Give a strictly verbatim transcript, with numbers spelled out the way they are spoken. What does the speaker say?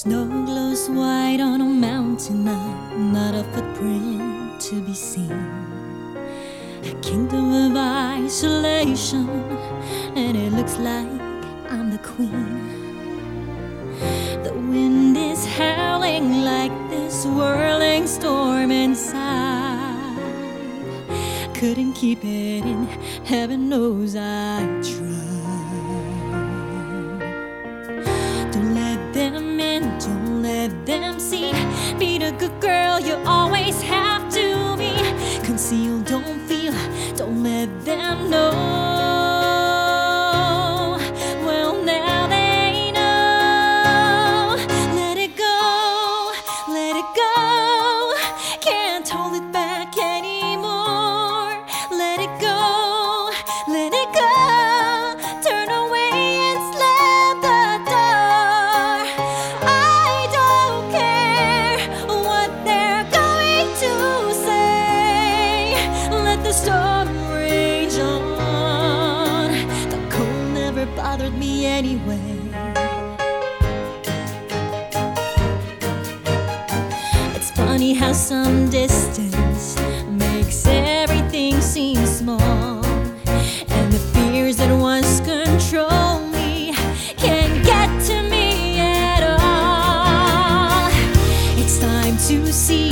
Snow glows white on a mountain up, not a footprint to be seen. A kingdom of isolation, and it looks like I'm the queen. The wind is howling like this whirling storm inside. Couldn't keep it in, heaven knows I tried. Don't let them in, don't let them see. Be the good girl you always have to be. Conceal, don't feel, don't let them know. Well, now they know. Let it go, let it go. Can't hold it back anymore. Let it go, let it go. Turn away and slam the door. I don't care what they're going to say. Let the storm rage on. The cold never bothered me anyway. It's funny how some distance makes everything seem small, and the fears that once controlled me can't get to me at all. It's time to see